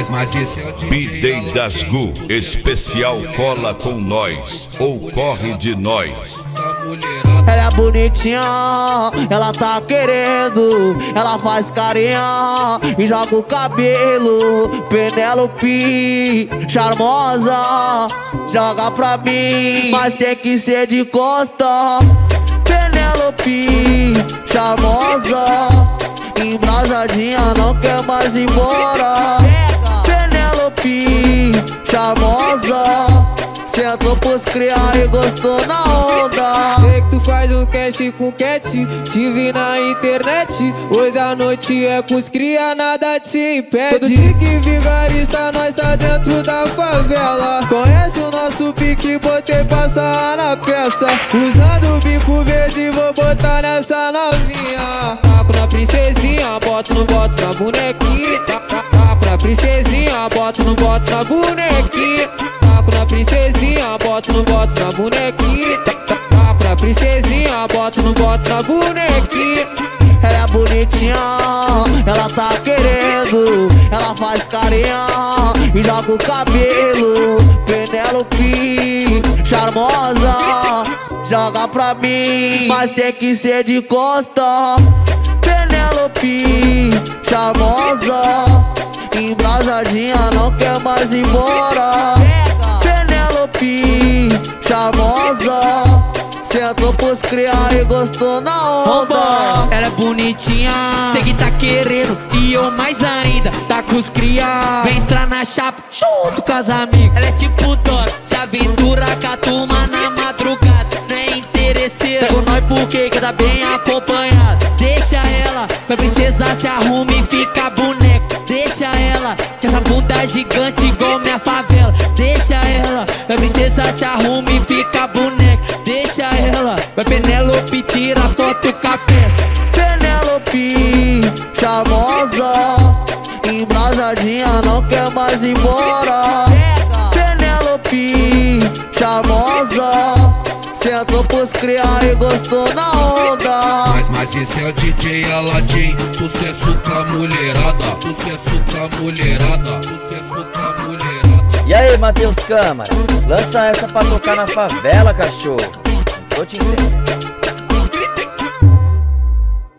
Mas esse é o DJ Dasgu, especial cola com nós, ou corre de nós. Ela é bonitinha, ela tá querendo, ela faz carinha e joga o cabelo. Penélope, charmosa, joga pra mim, mas tem que ser de costa. Penélope, charmosa, embrasadinha, não quer mais ir embora. Penélope, charmosa, sentou pros cria e gostou na onda. Sei que tu faz um cash com cat, te vi na internet. Hoje a noite é com os cria, nada te impede. Todo dia que vigarista, nós tá dentro da favela. Conhece o nosso pique, botei passar na peça. Usando o bico verde, vou botar nessa novinha. Taco na princesinha, boto no boto na bonequinha. Taco na princesinha, boto no boto na bonequinha. Taco na princesinha, boto no boto na bonequinha. Taco na princesinha, boto no boto na bonequinha. Ela é bonitinha, ela tá querendo, ela faz carinha e joga o cabelo. Penélope, charmosa, joga pra mim, mas tem que ser de costa. Penélope, charmosa, embrasadinha, não quer mais ir embora. Penélope, charmosa, sentou pros cria e gostou na onda. Ela é bonitinha, sei que tá querendo e eu mais ainda, tá com os cria. Vem entrar na chapa junto com as amigas. Ela é tipo Dora, se aventura com a turma na madrugada. Não é interesseira, pega nós porque que tá bem acompanhado. Deixa ela, pra princesa se arruma e fica boneca. Deixa ela, com essa bunda gigante igual minha favela. Deixa ela, pra princesa se arruma e fica boneca. Deixa ela, vai Penélope, tira foto com a peça. Penélope, charmosa, embrasadinha, não quer mais ir embora. Penélope, charmosa, sentou pros cria e gostou na onda. Mas esse é o DJ Aladim, sucesso com a mulherada. Sucesso com a mulherada. Sucesso com a mulherada. E aí, Matheus Câmara, lança essa pra tocar na favela, cachorro. Não tô te entendendo.